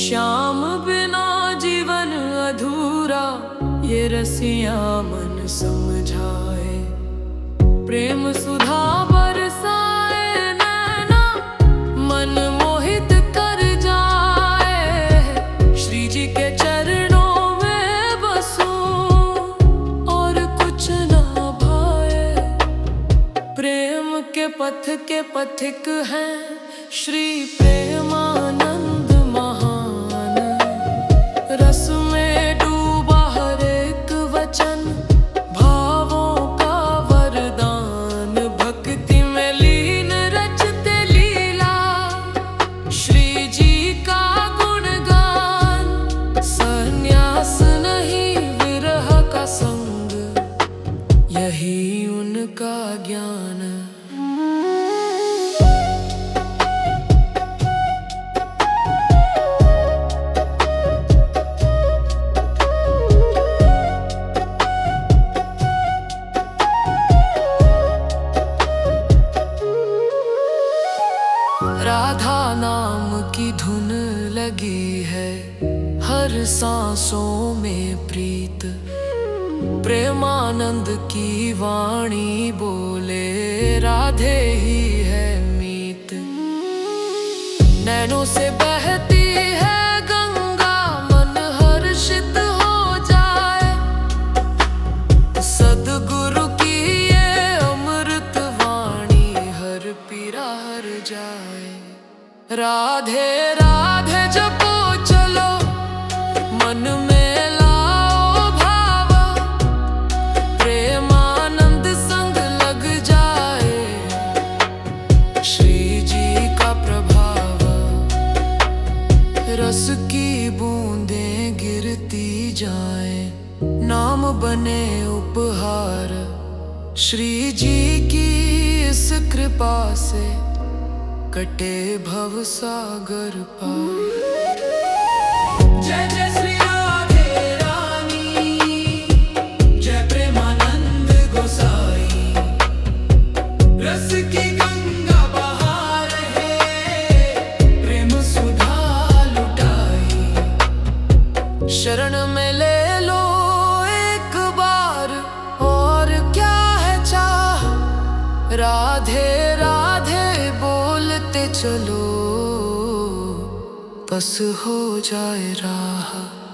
श्याम बिना जीवन अधूरा, ये रसिया मन समझाए। प्रेम सुधा बरसाए नैना, मन मोहित कर जाए। श्री जी के चरणों में बसूं और कुछ ना भाए। प्रेम के पथ के पथिक हैं श्री प्रेमानंद महान। रस में डूबा हर एक वचन, भावों का वरदान। भक्ति में लीन रचते लीला, श्री जी का गुणगान। संन्यास नहीं विरह का संग, यही उनका ज्ञान। राधा नाम की धुन लगी है हर सांसों में प्रीत। प्रेमानंद की वाणी बोले राधे ही है मीत। नैनों से बहती है गंगा, मन हर्षित हो जाए। सद्गुरु की ये अमृत वाणी हर पीरा हर जाए। राधे राधे जपो चलो, मन में लाओ भाव। प्रेमानंद संग लग जाए, श्री जी का प्रभाव। रस की बूंदें गिरती जाए, नाम बने उपहार। श्री जी की इस कृपा से कटे भव सागर पार। जय जय श्री राधे रानी, जय प्रेमानंद गोसाई। रस की गंगा बहा रहे, प्रेम सुधा लुटाई। शरण में ले लो एक बार, और क्या है चाह। राधे राधे बोलते चलो, बस हो जाए राह।